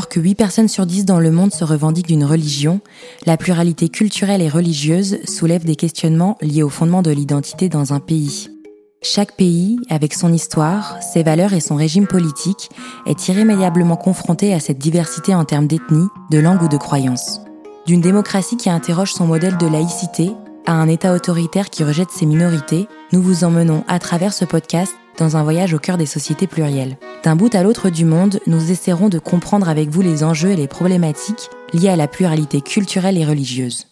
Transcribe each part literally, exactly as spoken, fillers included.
Alors que huit personnes sur dix dans le monde se revendiquent d'une religion, la pluralité culturelle et religieuse soulève des questionnements liés au fondement de l'identité dans un pays. Chaque pays, avec son histoire, ses valeurs et son régime politique, est irrémédiablement confronté à cette diversité en termes d'ethnie, de langue ou de croyance. D'une démocratie qui interroge son modèle de laïcité à un État autoritaire qui rejette ses minorités, nous vous emmenons à travers ce podcast dans un voyage au cœur des sociétés plurielles. D'un bout à l'autre du monde, nous essaierons de comprendre avec vous les enjeux et les problématiques liées à la pluralité culturelle et religieuse.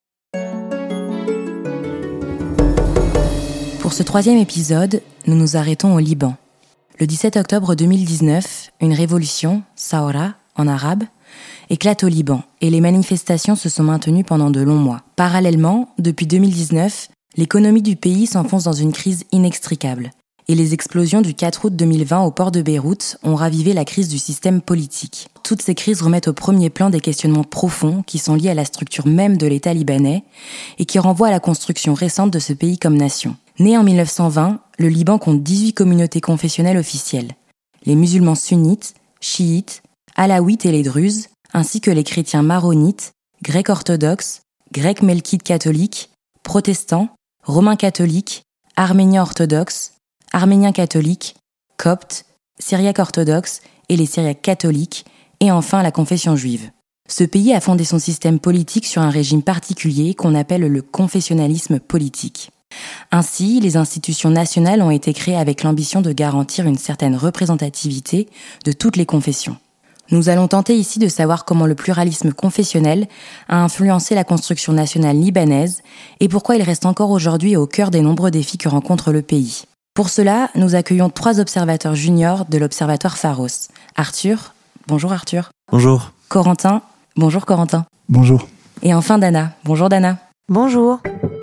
Pour ce troisième épisode, nous nous arrêtons au Liban. Le dix-sept octobre deux mille dix-neuf, une révolution, Saoura, en arabe, éclate au Liban et les manifestations se sont maintenues pendant de longs mois. Parallèlement, depuis deux mille dix-neuf, l'économie du pays s'enfonce dans une crise inextricable et les explosions du quatre août deux mille vingt au port de Beyrouth ont ravivé la crise du système politique. Toutes ces crises remettent au premier plan des questionnements profonds qui sont liés à la structure même de l'État libanais et qui renvoient à la construction récente de ce pays comme nation. Né en mille neuf cent vingt, le Liban compte dix-huit communautés confessionnelles officielles. Les musulmans sunnites, chiites, alaouites et les druzes, ainsi que les chrétiens maronites, grecs orthodoxes, grecs melkites catholiques, protestants, romains catholiques, arméniens orthodoxes, arméniens catholiques, coptes, syriaques orthodoxes et les syriaques catholiques, et enfin la confession juive. Ce pays a fondé son système politique sur un régime particulier qu'on appelle le confessionnalisme politique. Ainsi, les institutions nationales ont été créées avec l'ambition de garantir une certaine représentativité de toutes les confessions. Nous allons tenter ici de savoir comment le pluralisme confessionnel a influencé la construction nationale libanaise et pourquoi il reste encore aujourd'hui au cœur des nombreux défis que rencontre le pays. Pour cela, nous accueillons trois observateurs juniors de l'Observatoire Pharos. Arthur, bonjour Arthur. Bonjour. Corentin, bonjour Corentin. Bonjour. Et enfin Dana, bonjour Dana. Bonjour.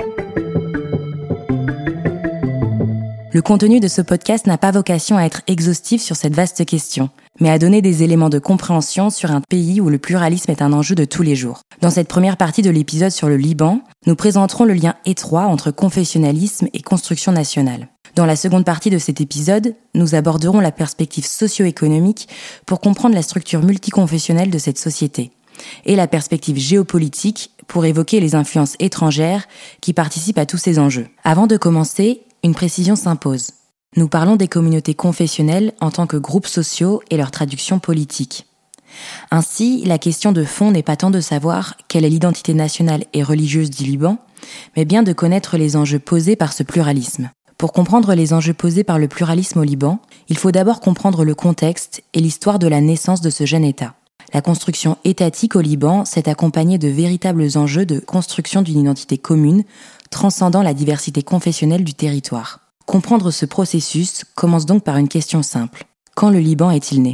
Le contenu de ce podcast n'a pas vocation à être exhaustif sur cette vaste question, mais à donner des éléments de compréhension sur un pays où le pluralisme est un enjeu de tous les jours. Dans cette première partie de l'épisode sur le Liban, nous présenterons le lien étroit entre confessionnalisme et construction nationale. Dans la seconde partie de cet épisode, nous aborderons la perspective socio-économique pour comprendre la structure multiconfessionnelle de cette société, et la perspective géopolitique pour évoquer les influences étrangères qui participent à tous ces enjeux. Avant de commencer, une précision s'impose. Nous parlons des communautés confessionnelles en tant que groupes sociaux et leur traduction politique. Ainsi, la question de fond n'est pas tant de savoir quelle est l'identité nationale et religieuse du Liban, mais bien de connaître les enjeux posés par ce pluralisme. Pour comprendre les enjeux posés par le pluralisme au Liban, il faut d'abord comprendre le contexte et l'histoire de la naissance de ce jeune État. La construction étatique au Liban s'est accompagnée de véritables enjeux de construction d'une identité commune, transcendant la diversité confessionnelle du territoire. Comprendre ce processus commence donc par une question simple. Quand le Liban est-il né ?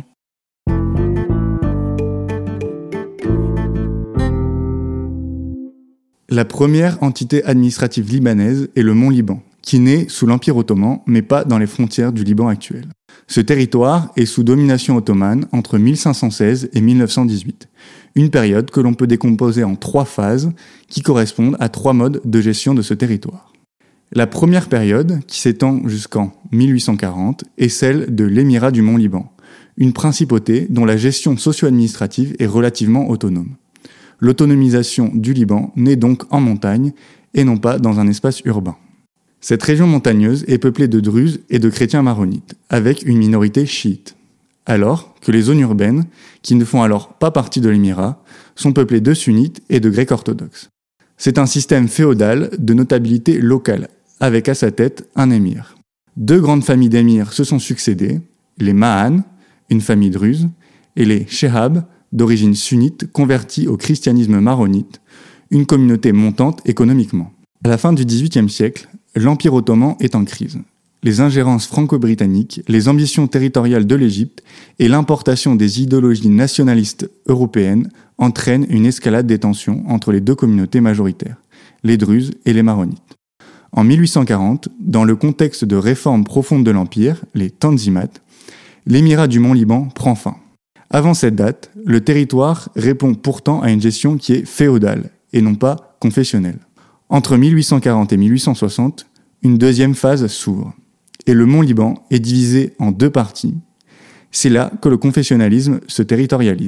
La première entité administrative libanaise est le Mont Liban, qui naît sous l'Empire ottoman, mais pas dans les frontières du Liban actuel. Ce territoire est sous domination ottomane entre mille cinq cent seize et mille neuf cent dix-huit, une période que l'on peut décomposer en trois phases qui correspondent à trois modes de gestion de ce territoire. La première période, qui s'étend jusqu'en mille huit cent quarante, est celle de l'émirat du Mont Liban, une principauté dont la gestion socio-administrative est relativement autonome. L'autonomisation du Liban naît donc en montagne et non pas dans un espace urbain. Cette région montagneuse est peuplée de druzes et de chrétiens maronites, avec une minorité chiite, alors que les zones urbaines, qui ne font alors pas partie de l'émirat, sont peuplées de sunnites et de grecs orthodoxes. C'est un système féodal de notabilité locale, avec à sa tête un émir. Deux grandes familles d'émirs se sont succédées, les Mahan, une famille druze, et les Shehab, d'origine sunnite convertis au christianisme maronite, une communauté montante économiquement. À la fin du dix-huitième siècle, l'Empire ottoman est en crise. Les ingérences franco-britanniques, les ambitions territoriales de l'Égypte et l'importation des idéologies nationalistes européennes entraînent une escalade des tensions entre les deux communautés majoritaires, les Druzes et les Maronites. En mille huit cent quarante, dans le contexte de réformes profondes de l'Empire, les Tanzimat, l'émirat du Mont Liban prend fin. Avant cette date, le territoire répond pourtant à une gestion qui est féodale et non pas confessionnelle. Entre mille huit cent quarante et mille huit cent soixante, une deuxième phase s'ouvre, et le Mont Liban est divisé en deux parties. C'est là que le confessionnalisme se territorialise.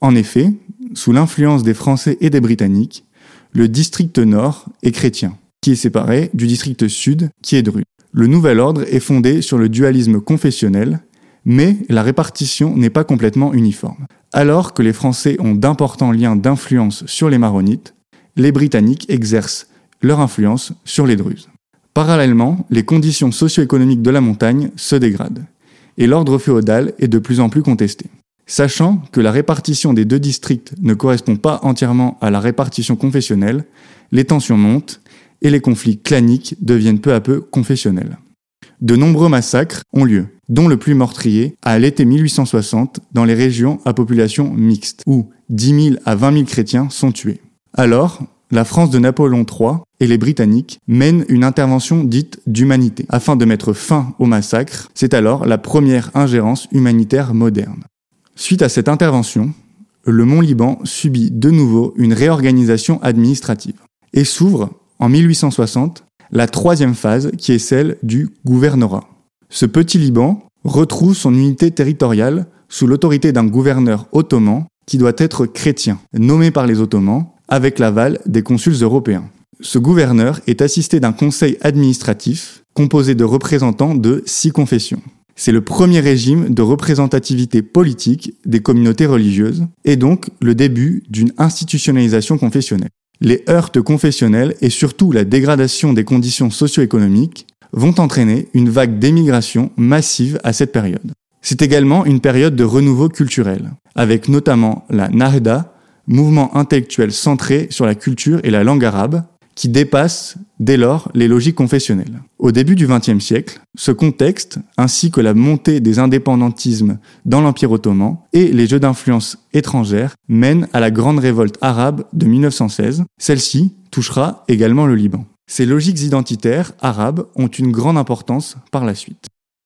En effet, sous l'influence des Français et des Britanniques, le district nord est chrétien, qui est séparé du district sud, qui est druide. Le nouvel ordre est fondé sur le dualisme confessionnel, mais la répartition n'est pas complètement uniforme. Alors que les Français ont d'importants liens d'influence sur les maronites, les Britanniques exercent leur influence sur les druzes. Parallèlement, les conditions socio-économiques de la montagne se dégradent, et l'ordre féodal est de plus en plus contesté. Sachant que la répartition des deux districts ne correspond pas entièrement à la répartition confessionnelle, les tensions montent et les conflits claniques deviennent peu à peu confessionnels. De nombreux massacres ont lieu, dont le plus meurtrier à l'été mille huit cent soixante dans les régions à population mixte, où dix mille à vingt mille chrétiens sont tués. Alors, la France de Napoléon trois et les Britanniques mènent une intervention dite d'humanité, afin de mettre fin au massacre. C'est alors la première ingérence humanitaire moderne. Suite à cette intervention, le Mont-Liban subit de nouveau une réorganisation administrative et s'ouvre en mille huit cent soixante la troisième phase qui est celle du gouvernorat. Ce petit Liban retrouve son unité territoriale sous l'autorité d'un gouverneur ottoman qui doit être chrétien, nommé par les Ottomans avec l'aval des consuls européens. Ce gouverneur est assisté d'un conseil administratif composé de représentants de six confessions. C'est le premier régime de représentativité politique des communautés religieuses et donc le début d'une institutionnalisation confessionnelle. Les heurts confessionnels et surtout la dégradation des conditions socio-économiques vont entraîner une vague d'émigration massive à cette période. C'est également une période de renouveau culturel, avec notamment la Nahda, mouvement intellectuel centré sur la culture et la langue arabe, qui dépasse dès lors les logiques confessionnelles. Au début du vingtième siècle, ce contexte, ainsi que la montée des indépendantismes dans l'Empire ottoman et les jeux d'influence étrangères, mènent à la grande révolte arabe de mille neuf cent seize. Celle-ci touchera également le Liban. Ces logiques identitaires arabes ont une grande importance par la suite.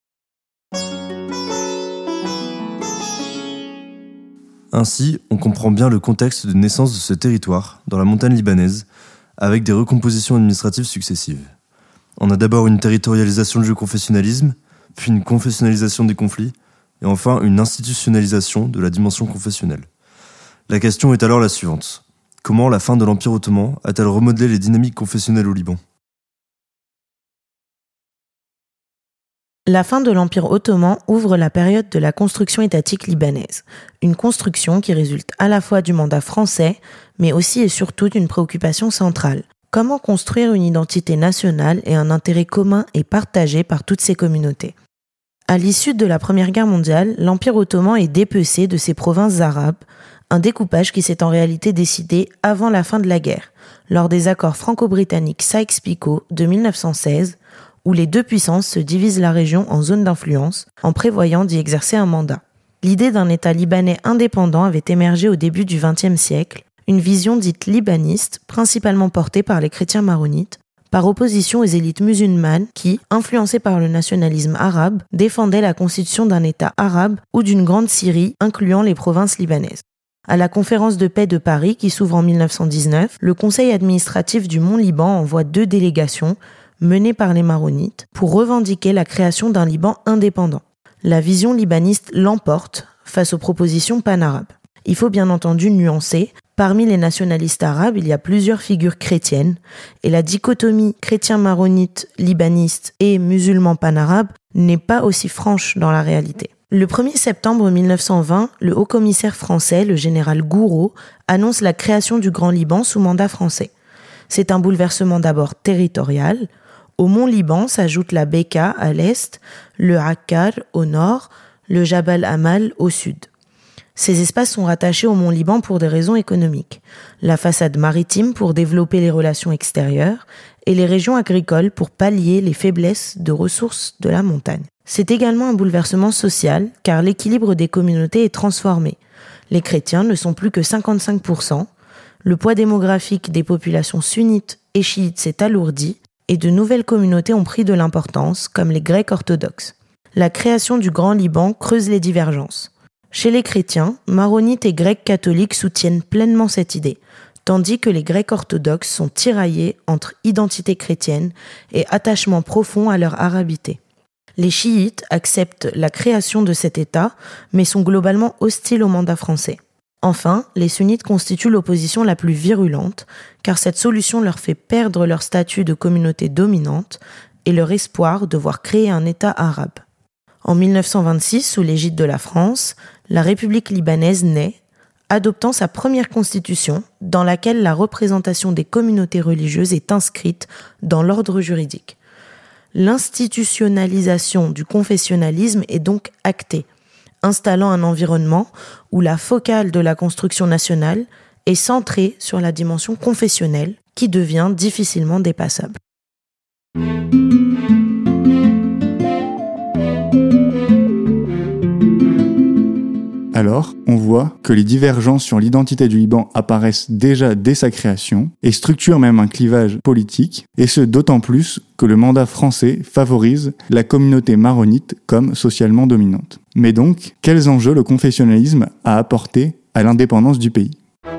Ainsi, on comprend bien le contexte de naissance de ce territoire, dans la montagne libanaise, avec des recompositions administratives successives. On a d'abord une territorialisation du confessionnalisme, puis une confessionnalisation des conflits, et enfin une institutionnalisation de la dimension confessionnelle. La question est alors la suivante. Comment la fin de l'Empire ottoman a-t-elle remodelé les dynamiques confessionnelles au Liban ? La fin de l'Empire ottoman ouvre la période de la construction étatique libanaise, une construction qui résulte à la fois du mandat français, mais aussi et surtout d'une préoccupation centrale. Comment construire une identité nationale et un intérêt commun et partagé par toutes ces communautés ? À l'issue de la Première Guerre mondiale, l'Empire ottoman est dépecé de ses provinces arabes, un découpage qui s'est en réalité décidé avant la fin de la guerre, lors des accords franco-britanniques Sykes-Picot de mille neuf cent seize, où les deux puissances se divisent la région en zones d'influence, en prévoyant d'y exercer un mandat. L'idée d'un État libanais indépendant avait émergé au début du vingtième siècle, une vision dite libaniste, principalement portée par les chrétiens maronites, par opposition aux élites musulmanes qui, influencées par le nationalisme arabe, défendaient la constitution d'un État arabe ou d'une grande Syrie, incluant les provinces libanaises. À la conférence de paix de Paris, qui s'ouvre en mille neuf cent dix-neuf, le conseil administratif du Mont-Liban envoie deux délégations, menées par les maronites, pour revendiquer la création d'un Liban indépendant. La vision libaniste l'emporte face aux propositions pan-arabes. Il faut bien entendu nuancer, parmi les nationalistes arabes, il y a plusieurs figures chrétiennes, et la dichotomie chrétien-maronite, libaniste et musulman pan-arabe n'est pas aussi franche dans la réalité. Le premier septembre mille neuf cent vingt, le haut-commissaire français, le général Gouraud, annonce la création du Grand Liban sous mandat français. C'est un bouleversement d'abord territorial. Au Mont-Liban s'ajoute la Bekaa à l'est, le Akkar au nord, le Jabal Amal au sud. Ces espaces sont rattachés au Mont-Liban pour des raisons économiques. La façade maritime pour développer les relations extérieures et les régions agricoles pour pallier les faiblesses de ressources de la montagne. C'est également un bouleversement social car l'équilibre des communautés est transformé. Les chrétiens ne sont plus que cinquante-cinq pour cent, le poids démographique des populations sunnites et chiites s'est alourdi et de nouvelles communautés ont pris de l'importance, comme les Grecs orthodoxes. La création du Grand Liban creuse les divergences. Chez les chrétiens, maronites et grecs catholiques soutiennent pleinement cette idée, tandis que les Grecs orthodoxes sont tiraillés entre identité chrétienne et attachement profond à leur arabité. Les chiites acceptent la création de cet État, mais sont globalement hostiles au mandat français. Enfin, les sunnites constituent l'opposition la plus virulente, car cette solution leur fait perdre leur statut de communauté dominante et leur espoir de voir créer un État arabe. En mille neuf cent vingt-six, sous l'égide de la France, la République libanaise naît, adoptant sa première constitution, dans laquelle la représentation des communautés religieuses est inscrite dans l'ordre juridique. L'institutionnalisation du confessionnalisme est donc actée, installant un environnement où la focale de la construction nationale est centrée sur la dimension confessionnelle, qui devient difficilement dépassable. Alors, on voit que les divergences sur l'identité du Liban apparaissent déjà dès sa création et structurent même un clivage politique, et ce d'autant plus que le mandat français favorise la communauté maronite comme socialement dominante. Mais donc, quels enjeux le confessionnalisme a apporté à l'indépendance du pays ?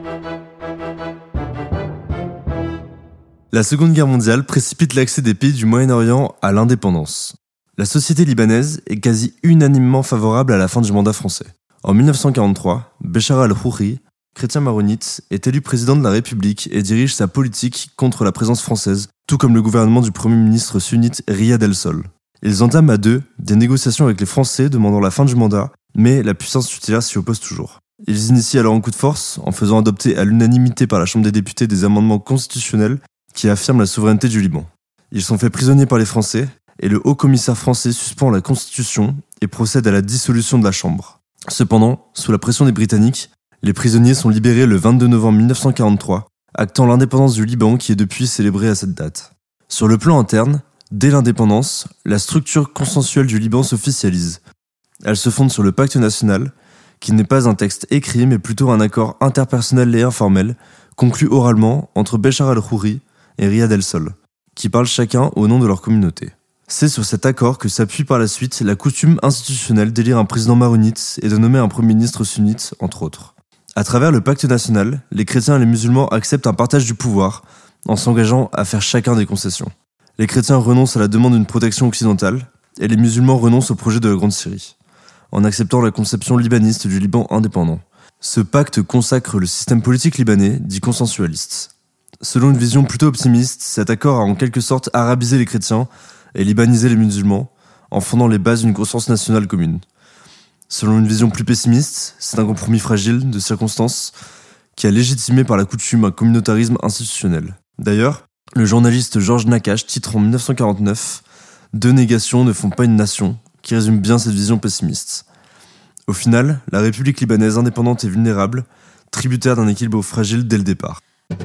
La Seconde Guerre mondiale précipite l'accès des pays du Moyen-Orient à l'indépendance. La société libanaise est quasi unanimement favorable à la fin du mandat français. En mille neuf cent quarante-trois, Béchar al-Khouri, chrétien maronite, est élu président de la République et dirige sa politique contre la présence française, tout comme le gouvernement du premier ministre sunnite Riyad el-Sol. Ils entament à deux des négociations avec les Français demandant la fin du mandat, mais la puissance tutélaire s'y oppose toujours. Ils initient alors un coup de force en faisant adopter à l'unanimité par la Chambre des députés des amendements constitutionnels qui affirment la souveraineté du Liban. Ils sont faits prisonniers par les Français et le haut-commissaire français suspend la Constitution et procède à la dissolution de la Chambre. Cependant, sous la pression des Britanniques, les prisonniers sont libérés le vingt-deux novembre mille neuf cent quarante-trois, actant l'indépendance du Liban qui est depuis célébrée à cette date. Sur le plan interne, dès l'indépendance, la structure consensuelle du Liban s'officialise. Elle se fonde sur le pacte national, qui n'est pas un texte écrit mais plutôt un accord interpersonnel et informel, conclu oralement entre Béchar al-Khouri et Riyad el-Sol, qui parlent chacun au nom de leur communauté. C'est sur cet accord que s'appuie par la suite la coutume institutionnelle d'élire un président maronite et de nommer un premier ministre sunnite, entre autres. À travers le pacte national, les chrétiens et les musulmans acceptent un partage du pouvoir, en s'engageant à faire chacun des concessions. Les chrétiens renoncent à la demande d'une protection occidentale, et les musulmans renoncent au projet de la Grande Syrie, en acceptant la conception libaniste du Liban indépendant. Ce pacte consacre le système politique libanais, dit consensualiste. Selon une vision plutôt optimiste, cet accord a en quelque sorte arabisé les chrétiens et libaniser les musulmans, en fondant les bases d'une conscience nationale commune. Selon une vision plus pessimiste, c'est un compromis fragile de circonstances qui a légitimé par la coutume un communautarisme institutionnel. D'ailleurs, le journaliste Georges Nakache titre en mille neuf cent quarante-neuf « Deux négations ne font pas une nation », qui résume bien cette vision pessimiste. Au final, la République libanaise indépendante est vulnérable, tributaire d'un équilibre fragile dès le départ.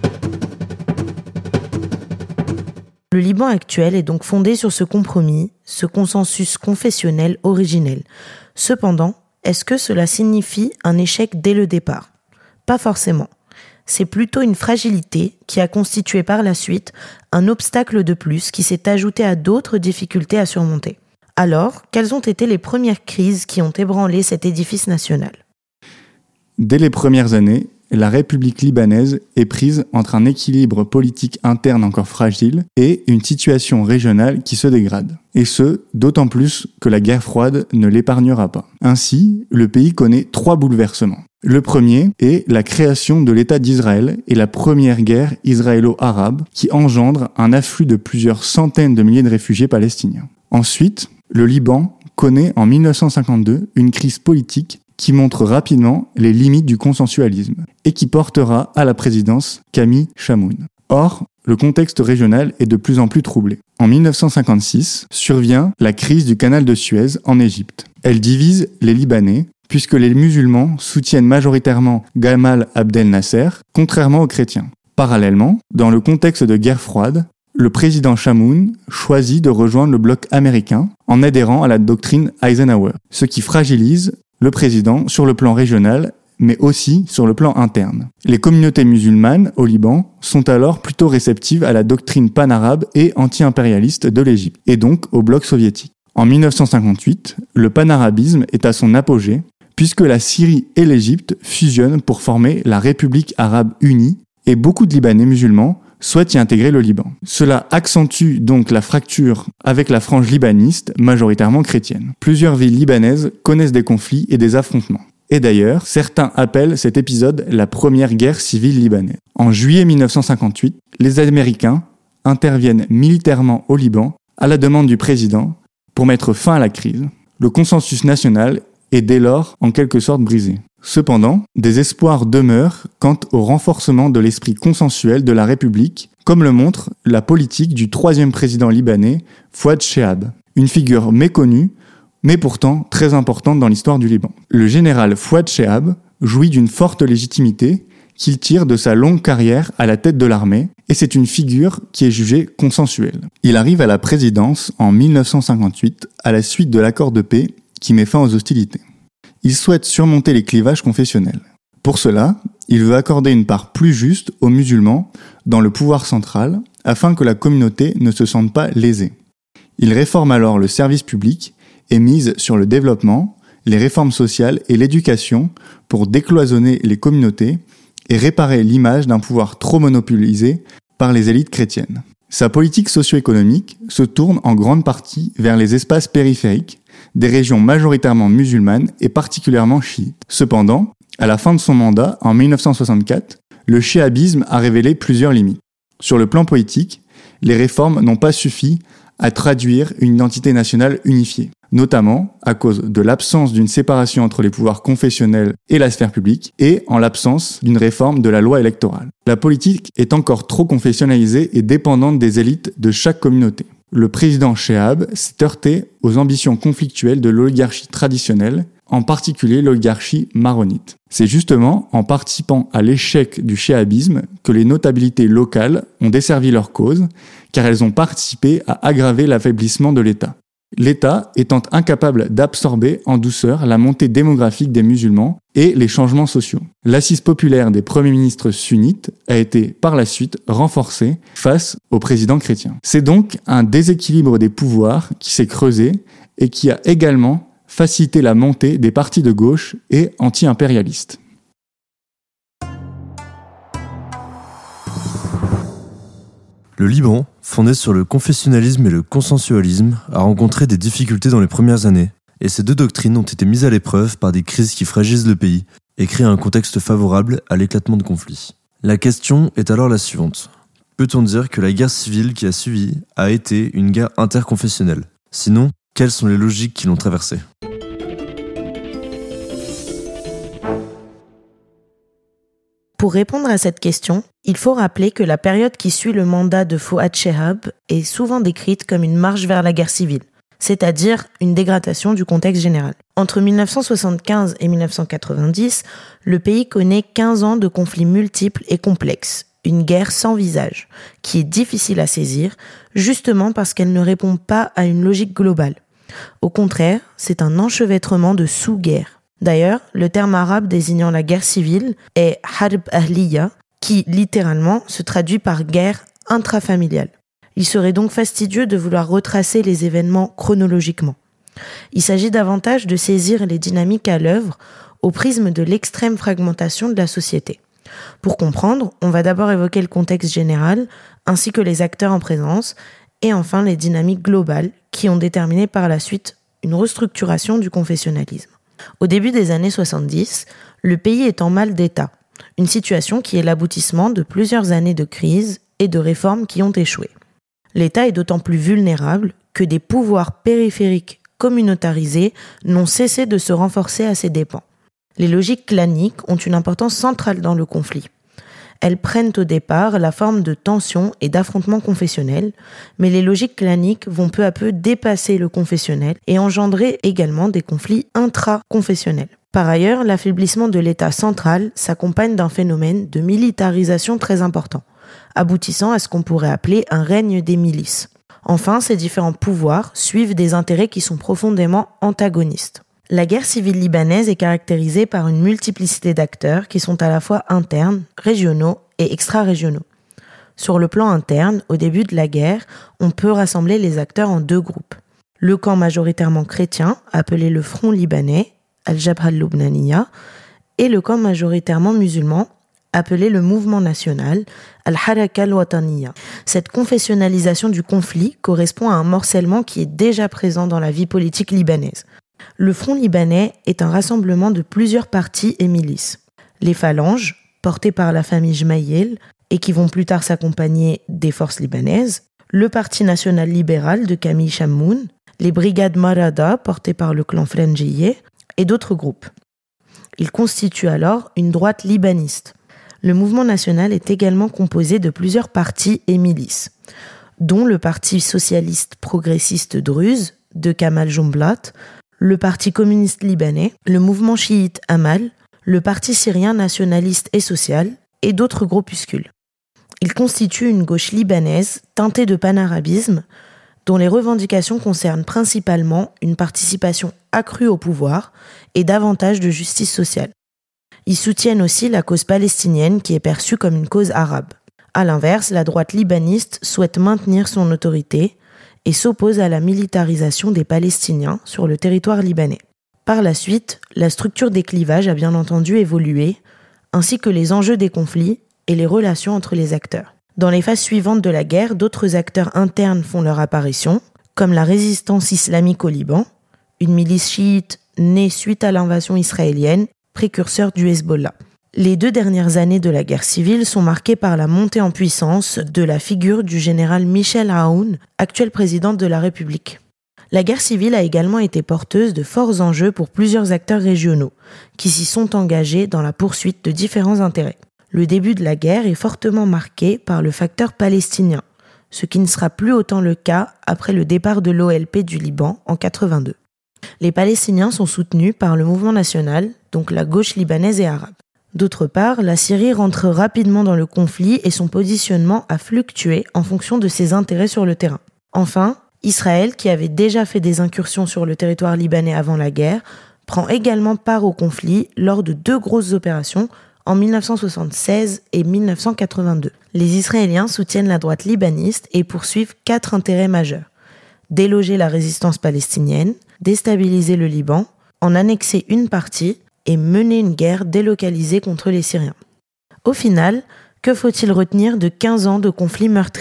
Le Liban actuel est donc fondé sur ce compromis, ce consensus confessionnel originel. Cependant, est-ce que cela signifie un échec dès le départ ? Pas forcément. C'est plutôt une fragilité qui a constitué par la suite un obstacle de plus qui s'est ajouté à d'autres difficultés à surmonter. Alors, quelles ont été les premières crises qui ont ébranlé cet édifice national ? Dès les premières années, la République libanaise est prise entre un équilibre politique interne encore fragile et une situation régionale qui se dégrade. Et ce, d'autant plus que la guerre froide ne l'épargnera pas. Ainsi, le pays connaît trois bouleversements. Le premier est la création de l'État d'Israël et la première guerre israélo-arabe qui engendre un afflux de plusieurs centaines de milliers de réfugiés palestiniens. Ensuite, le Liban connaît en mille neuf cent cinquante-deux une crise politique qui montre rapidement les limites du consensualisme et qui portera à la présidence Camille Chamoun. Or, le contexte régional est de plus en plus troublé. En mille neuf cent cinquante-six, survient la crise du canal de Suez en Égypte. Elle divise les Libanais, puisque les musulmans soutiennent majoritairement Gamal Abdel Nasser, contrairement aux chrétiens. Parallèlement, dans le contexte de guerre froide, le président Chamoun choisit de rejoindre le bloc américain en adhérant à la doctrine Eisenhower, ce qui fragilise le président sur le plan régional, mais aussi sur le plan interne. Les communautés musulmanes au Liban sont alors plutôt réceptives à la doctrine panarabe et anti-impérialiste de l'Égypte, et donc au bloc soviétique. En mille neuf cent cinquante-huit, le panarabisme est à son apogée, puisque la Syrie et l'Égypte fusionnent pour former la République arabe unie, et beaucoup de Libanais musulmans souhaitent y intégrer le Liban. Cela accentue donc la fracture avec la frange libaniste, majoritairement chrétienne. Plusieurs villes libanaises connaissent des conflits et des affrontements. Et d'ailleurs, certains appellent cet épisode la première guerre civile libanaise. En juillet mille neuf cent cinquante-huit, les Américains interviennent militairement au Liban à la demande du président pour mettre fin à la crise. Le consensus national est dès lors en quelque sorte brisé. Cependant, des espoirs demeurent quant au renforcement de l'esprit consensuel de la République, comme le montre la politique du troisième président libanais, Fouad Chehab, une figure méconnue, mais pourtant très importante dans l'histoire du Liban. Le général Fouad Chehab jouit d'une forte légitimité qu'il tire de sa longue carrière à la tête de l'armée, et c'est une figure qui est jugée consensuelle. Il arrive à la présidence en mille neuf cent cinquante-huit à la suite de l'accord de paix qui met fin aux hostilités. Il souhaite surmonter les clivages confessionnels. Pour cela, il veut accorder une part plus juste aux musulmans dans le pouvoir central afin que la communauté ne se sente pas lésée. Il réforme alors le service public et mise sur le développement, les réformes sociales et l'éducation pour décloisonner les communautés et réparer l'image d'un pouvoir trop monopolisé par les élites chrétiennes. Sa politique socio-économique se tourne en grande partie vers les espaces périphériques, des régions majoritairement musulmanes et particulièrement chiites. Cependant, à la fin de son mandat, en mille neuf cent soixante-quatre, le chiabisme a révélé plusieurs limites. Sur le plan politique, les réformes n'ont pas suffi à traduire une identité nationale unifiée, notamment à cause de l'absence d'une séparation entre les pouvoirs confessionnels et la sphère publique et en l'absence d'une réforme de la loi électorale. La politique est encore trop confessionnalisée et dépendante des élites de chaque communauté. Le président Chehab s'est heurté aux ambitions conflictuelles de l'oligarchie traditionnelle, en particulier l'oligarchie maronite. C'est justement en participant à l'échec du chéhabisme que les notabilités locales ont desservi leur cause, car elles ont participé à aggraver l'affaiblissement de l'État. L'État étant incapable d'absorber en douceur la montée démographique des musulmans et les changements sociaux. L'assise populaire des premiers ministres sunnites a été par la suite renforcée face aux présidents chrétiens. C'est donc un déséquilibre des pouvoirs qui s'est creusé et qui a également facilité la montée des partis de gauche et anti-impérialistes. Le Liban, fondé sur le confessionnalisme et le consensualisme, a rencontré des difficultés dans les premières années, et ces deux doctrines ont été mises à l'épreuve par des crises qui fragilisent le pays et créent un contexte favorable à l'éclatement de conflits. La question est alors la suivante. Peut-on dire que la guerre civile qui a suivi a été une guerre interconfessionnelle ? Sinon, quelles sont les logiques qui l'ont traversée ? Pour répondre à cette question, il faut rappeler que la période qui suit le mandat de Fouad Chehab est souvent décrite comme une marche vers la guerre civile, c'est-à-dire une dégradation du contexte général. Entre mille neuf cent soixante-quinze et mille neuf cent quatre-vingt-dix, le pays connaît quinze ans de conflits multiples et complexes, une guerre sans visage, qui est difficile à saisir, justement parce qu'elle ne répond pas à une logique globale. Au contraire, c'est un enchevêtrement de sous-guerres. D'ailleurs, le terme arabe désignant la guerre civile est harb ahliya, qui littéralement se traduit par guerre intrafamiliale. Il serait donc fastidieux de vouloir retracer les événements chronologiquement. Il s'agit davantage de saisir les dynamiques à l'œuvre au prisme de l'extrême fragmentation de la société. Pour comprendre, on va d'abord évoquer le contexte général, ainsi que les acteurs en présence, et enfin les dynamiques globales qui ont déterminé par la suite une restructuration du confessionnalisme. Au début des années soixante-dix, le pays est en mal d'état, une situation qui est l'aboutissement de plusieurs années de crise et de réformes qui ont échoué. L'État est d'autant plus vulnérable que des pouvoirs périphériques communautarisés n'ont cessé de se renforcer à ses dépens. Les logiques claniques ont une importance centrale dans le conflit. Elles prennent au départ la forme de tensions et d'affrontements confessionnels, mais les logiques claniques vont peu à peu dépasser le confessionnel et engendrer également des conflits intra-confessionnels. Par ailleurs, l'affaiblissement de l'État central s'accompagne d'un phénomène de militarisation très important, aboutissant à ce qu'on pourrait appeler un règne des milices. Enfin, ces différents pouvoirs suivent des intérêts qui sont profondément antagonistes. La guerre civile libanaise est caractérisée par une multiplicité d'acteurs qui sont à la fois internes, régionaux et extra-régionaux. Sur le plan interne, au début de la guerre, on peut rassembler les acteurs en deux groupes. Le camp majoritairement chrétien, appelé le Front libanais, Al-Jabha al-Lubnaniya, et le camp majoritairement musulman, appelé le Mouvement national, Al-Haraka al-Wataniya. Cette confessionnalisation du conflit correspond à un morcellement qui est déjà présent dans la vie politique libanaise. Le Front libanais est un rassemblement de plusieurs partis et milices. Les phalanges, portées par la famille Jmaïl et qui vont plus tard s'accompagner des forces libanaises, le Parti national libéral de Camille Chamoun, les brigades Marada portées par le clan Frangieh et d'autres groupes. Il constitue alors une droite libaniste. Le mouvement national est également composé de plusieurs partis et milices, dont le Parti socialiste progressiste druze de Kamal Jumblat, le Parti communiste libanais, le mouvement chiite Amal, le Parti syrien nationaliste et social et d'autres groupuscules. Il constitue une gauche libanaise teintée de panarabisme, dont les revendications concernent principalement une participation accrue au pouvoir et davantage de justice sociale. Ils soutiennent aussi la cause palestinienne qui est perçue comme une cause arabe. À l'inverse, la droite libaniste souhaite maintenir son autorité et s'oppose à la militarisation des Palestiniens sur le territoire libanais. Par la suite, la structure des clivages a bien entendu évolué, ainsi que les enjeux des conflits et les relations entre les acteurs. Dans les phases suivantes de la guerre, d'autres acteurs internes font leur apparition, comme la résistance islamique au Liban, une milice chiite née suite à l'invasion israélienne, précurseur du Hezbollah. Les deux dernières années de la guerre civile sont marquées par la montée en puissance de la figure du général Michel Aoun, actuel président de la République. La guerre civile a également été porteuse de forts enjeux pour plusieurs acteurs régionaux, qui s'y sont engagés dans la poursuite de différents intérêts. Le début de la guerre est fortement marqué par le facteur palestinien, ce qui ne sera plus autant le cas après le départ de l'O L P du Liban en quatre-vingt-deux. Les Palestiniens sont soutenus par le mouvement national, donc la gauche libanaise et arabe. D'autre part, la Syrie rentre rapidement dans le conflit et son positionnement a fluctué en fonction de ses intérêts sur le terrain. Enfin, Israël, qui avait déjà fait des incursions sur le territoire libanais avant la guerre, prend également part au conflit lors de deux grosses opérations en mille neuf cent soixante-seize et mille neuf cent quatre-vingt-deux. Les Israéliens soutiennent la droite libaniste et poursuivent quatre intérêts majeurs. Déloger la résistance palestinienne, déstabiliser le Liban, en annexer une partie et mener une guerre délocalisée contre les Syriens. Au final, que faut-il retenir de quinze ans de conflits meurtriers ?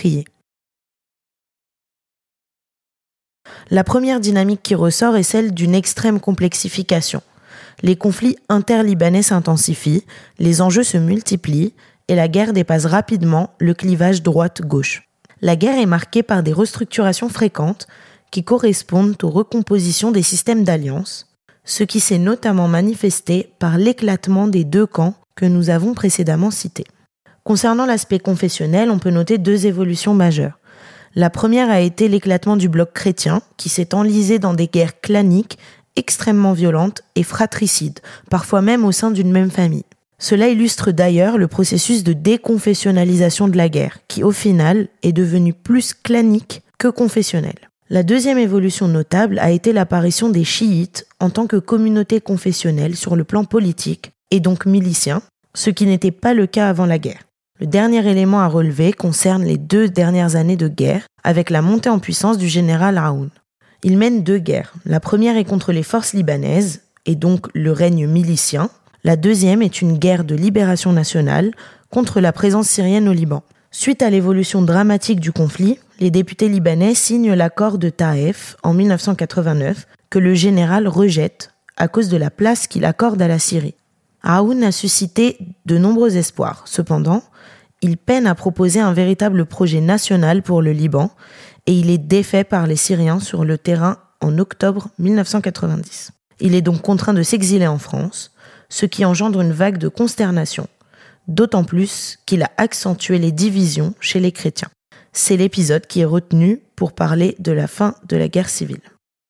La première dynamique qui ressort est celle d'une extrême complexification. Les conflits interlibanais s'intensifient, les enjeux se multiplient et la guerre dépasse rapidement le clivage droite-gauche. La guerre est marquée par des restructurations fréquentes qui correspondent aux recompositions des systèmes d'alliance, ce qui s'est notamment manifesté par l'éclatement des deux camps que nous avons précédemment cités. Concernant l'aspect confessionnel, on peut noter deux évolutions majeures. La première a été l'éclatement du bloc chrétien, qui s'est enlisé dans des guerres claniques extrêmement violentes et fratricides, parfois même au sein d'une même famille. Cela illustre d'ailleurs le processus de déconfessionnalisation de la guerre, qui au final est devenu plus clanique que confessionnel. La deuxième évolution notable a été l'apparition des chiites en tant que communauté confessionnelle sur le plan politique et donc milicien, ce qui n'était pas le cas avant la guerre. Le dernier élément à relever concerne les deux dernières années de guerre avec la montée en puissance du général Aoun. Il mène deux guerres. La première est contre les forces libanaises et donc le règne milicien. La deuxième est une guerre de libération nationale contre la présence syrienne au Liban. Suite à l'évolution dramatique du conflit, les députés libanais signent l'accord de Taïf en mille neuf cent quatre-vingt-neuf que le général rejette à cause de la place qu'il accorde à la Syrie. Aoun a suscité de nombreux espoirs. Cependant, il peine à proposer un véritable projet national pour le Liban et il est défait par les Syriens sur le terrain en octobre mille neuf cent quatre-vingt-dix. Il est donc contraint de s'exiler en France, ce qui engendre une vague de consternation, d'autant plus qu'il a accentué les divisions chez les chrétiens. C'est l'épisode qui est retenu pour parler de la fin de la guerre civile.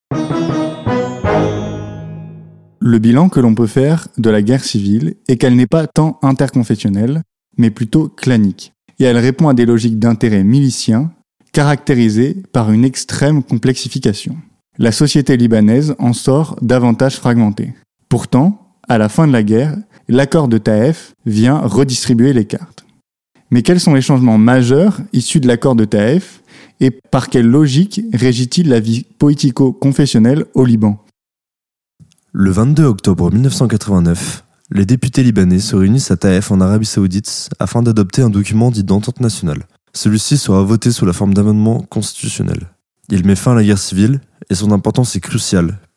Le bilan que l'on peut faire de la guerre civile est qu'elle n'est pas tant interconfessionnelle, mais plutôt clanique, et elle répond à des logiques d'intérêt miliciens caractérisées par une extrême complexification. La société libanaise en sort davantage fragmentée. Pourtant, à la fin de la guerre, l'accord de Taïf vient redistribuer les cartes. Mais quels sont les changements majeurs issus de l'accord de Taïf et par quelle logique régit-il la vie politico-confessionnelle au Liban ? Le vingt-deux octobre mille neuf cent quatre-vingt-neuf, les députés libanais se réunissent à Taïf en Arabie Saoudite afin d'adopter un document dit d'entente nationale. Celui-ci sera voté sous la forme d'amendement constitutionnel. Il met fin à la guerre civile et son importance est cruciale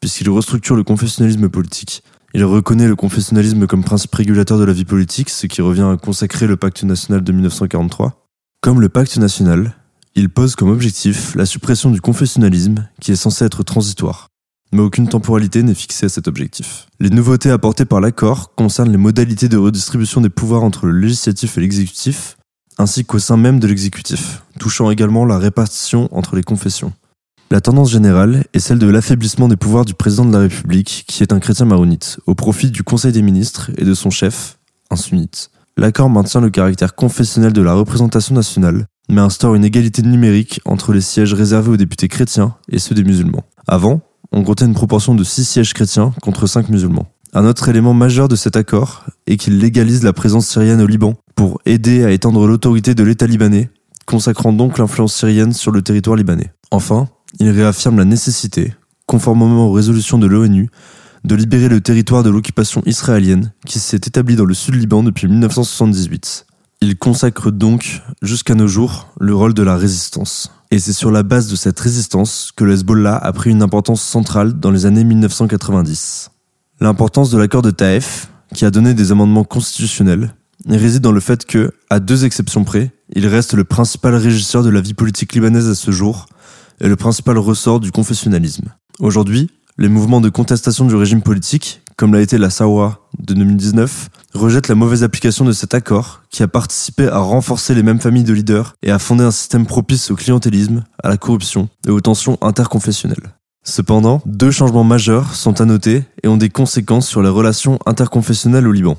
puisqu'il restructure le confessionnalisme politique. Il reconnaît le confessionnalisme comme principe régulateur de la vie politique, ce qui revient à consacrer le pacte national de mille neuf cent quarante-trois. Comme le pacte national, il pose comme objectif la suppression du confessionnalisme, qui est censé être transitoire. Mais aucune temporalité n'est fixée à cet objectif. Les nouveautés apportées par l'accord concernent les modalités de redistribution des pouvoirs entre le législatif et l'exécutif, ainsi qu'au sein même de l'exécutif, touchant également la répartition entre les confessions. La tendance générale est celle de l'affaiblissement des pouvoirs du président de la République, qui est un chrétien maronite, au profit du Conseil des ministres et de son chef, un sunnite. L'accord maintient le caractère confessionnel de la représentation nationale, mais instaure une égalité numérique entre les sièges réservés aux députés chrétiens et ceux des musulmans. Avant, on comptait une proportion de six sièges chrétiens contre cinq musulmans. Un autre élément majeur de cet accord est qu'il légalise la présence syrienne au Liban pour aider à étendre l'autorité de l'État libanais, consacrant donc l'influence syrienne sur le territoire libanais. Enfin, il réaffirme la nécessité, conformément aux résolutions de l'ONU, de libérer le territoire de l'occupation israélienne qui s'est établi dans le sud Liban depuis mille neuf cent soixante-dix-huit. Il consacre donc, jusqu'à nos jours, le rôle de la résistance. Et c'est sur la base de cette résistance que le Hezbollah a pris une importance centrale dans les années mille neuf cent quatre-vingt-dix. L'importance de l'accord de Taïf, qui a donné des amendements constitutionnels, réside dans le fait que, à deux exceptions près, il reste le principal régisseur de la vie politique libanaise à ce jour et le principal ressort du confessionnalisme. Aujourd'hui, les mouvements de contestation du régime politique, comme l'a été la Sawra de deux mille dix-neuf, rejettent la mauvaise application de cet accord qui a participé à renforcer les mêmes familles de leaders et à fonder un système propice au clientélisme, à la corruption et aux tensions interconfessionnelles. Cependant, deux changements majeurs sont à noter et ont des conséquences sur les relations interconfessionnelles au Liban.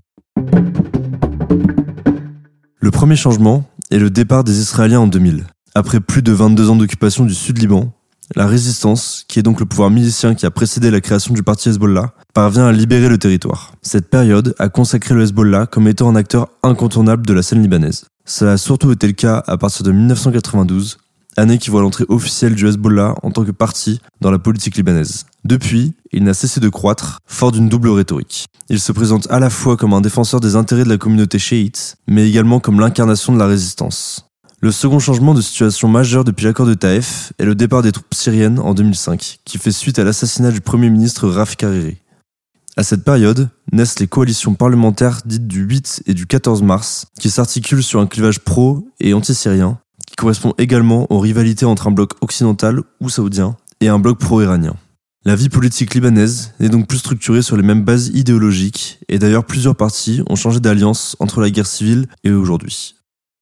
Le premier changement est le départ des Israéliens en deux mille. Après plus de vingt-deux ans d'occupation du sud Liban, la résistance, qui est donc le pouvoir milicien qui a précédé la création du parti Hezbollah, parvient à libérer le territoire. Cette période a consacré le Hezbollah comme étant un acteur incontournable de la scène libanaise. Cela a surtout été le cas à partir de mille neuf cent quatre-vingt-douze, année qui voit l'entrée officielle du Hezbollah en tant que parti dans la politique libanaise. Depuis, il n'a cessé de croître, fort d'une double rhétorique. Il se présente à la fois comme un défenseur des intérêts de la communauté chiite, mais également comme l'incarnation de la résistance. Le second changement de situation majeur depuis l'accord de Taïf est le départ des troupes syriennes en deux mille cinq, qui fait suite à l'assassinat du premier ministre Rafik Hariri. À cette période, naissent les coalitions parlementaires dites du huit et du quatorze mars, qui s'articulent sur un clivage pro- et anti-syrien, qui correspond également aux rivalités entre un bloc occidental ou saoudien et un bloc pro-iranien. La vie politique libanaise n'est donc plus structurée sur les mêmes bases idéologiques, et d'ailleurs plusieurs partis ont changé d'alliance entre la guerre civile et aujourd'hui.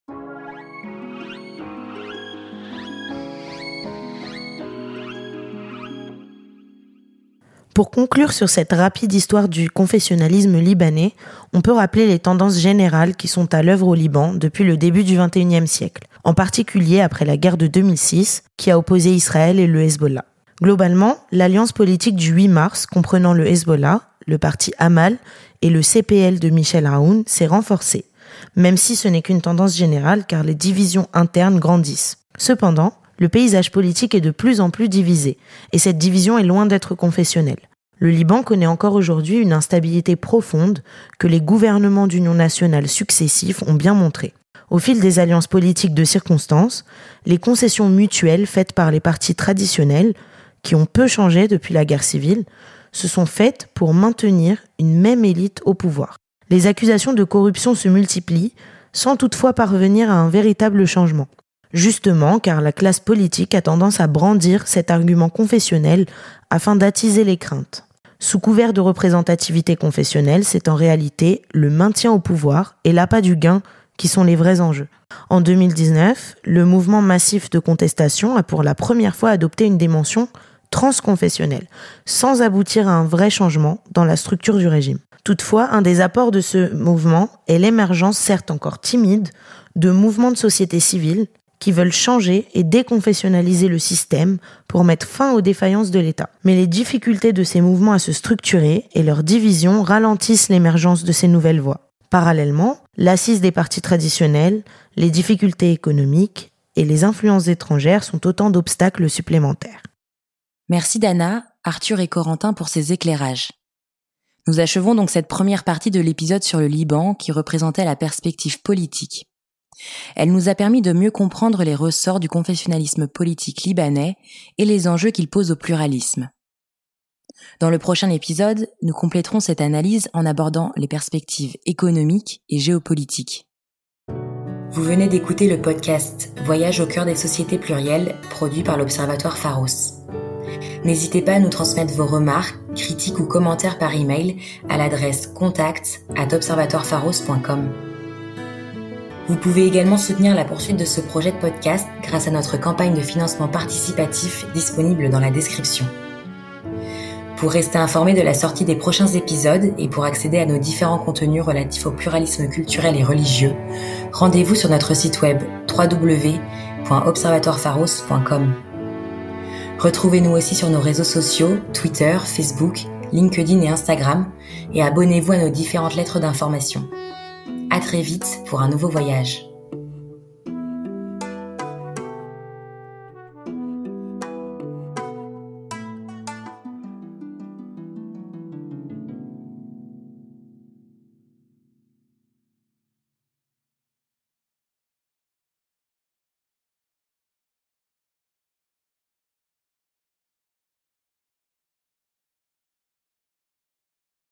Pour conclure sur cette rapide histoire du confessionnalisme libanais, on peut rappeler les tendances générales qui sont à l'œuvre au Liban depuis le début du vingt et unième siècle, en particulier après la guerre de deux mille six qui a opposé Israël et le Hezbollah. Globalement, l'alliance politique du huit mars, comprenant le Hezbollah, le parti Amal et le C P L de Michel Aoun, s'est renforcée, même si ce n'est qu'une tendance générale car les divisions internes grandissent. Cependant, le paysage politique est de plus en plus divisé, et cette division est loin d'être confessionnelle. Le Liban connaît encore aujourd'hui une instabilité profonde que les gouvernements d'union nationale successifs ont bien montré. Au fil des alliances politiques de circonstance, les concessions mutuelles faites par les partis traditionnels, qui ont peu changé depuis la guerre civile, se sont faites pour maintenir une même élite au pouvoir. Les accusations de corruption se multiplient, sans toutefois parvenir à un véritable changement. Justement, car la classe politique a tendance à brandir cet argument confessionnel afin d'attiser les craintes. Sous couvert de représentativité confessionnelle, c'est en réalité le maintien au pouvoir et l'appât du gain qui sont les vrais enjeux. En deux mille dix-neuf, le mouvement massif de contestation a pour la première fois adopté une dimension transconfessionnelle, sans aboutir à un vrai changement dans la structure du régime. Toutefois, un des apports de ce mouvement est l'émergence, certes encore timide, de mouvements de société civile qui veulent changer et déconfessionnaliser le système pour mettre fin aux défaillances de l'État. Mais les difficultés de ces mouvements à se structurer et leur division ralentissent l'émergence de ces nouvelles voies. Parallèlement, l'assise des partis traditionnels, les difficultés économiques et les influences étrangères sont autant d'obstacles supplémentaires. Merci Dana, Arthur et Corentin pour ces éclairages. Nous achevons donc cette première partie de l'épisode sur le Liban qui représentait la perspective politique. Elle nous a permis de mieux comprendre les ressorts du confessionnalisme politique libanais et les enjeux qu'il pose au pluralisme. Dans le prochain épisode, nous compléterons cette analyse en abordant les perspectives économiques et géopolitiques. Vous venez d'écouter le podcast Voyage au cœur des sociétés plurielles, produit par l'Observatoire Pharos. N'hésitez pas à nous transmettre vos remarques, critiques ou commentaires par email à l'adresse contact arobase observatoire pharos point com. Vous pouvez également soutenir la poursuite de ce projet de podcast grâce à notre campagne de financement participatif disponible dans la description. Pour rester informé de la sortie des prochains épisodes et pour accéder à nos différents contenus relatifs au pluralisme culturel et religieux, rendez-vous sur notre site web w w w point observatoire pharos point com. Retrouvez-nous aussi sur nos réseaux sociaux, Twitter, Facebook, LinkedIn et Instagram, et abonnez-vous à nos différentes lettres d'information. À très vite pour un nouveau voyage.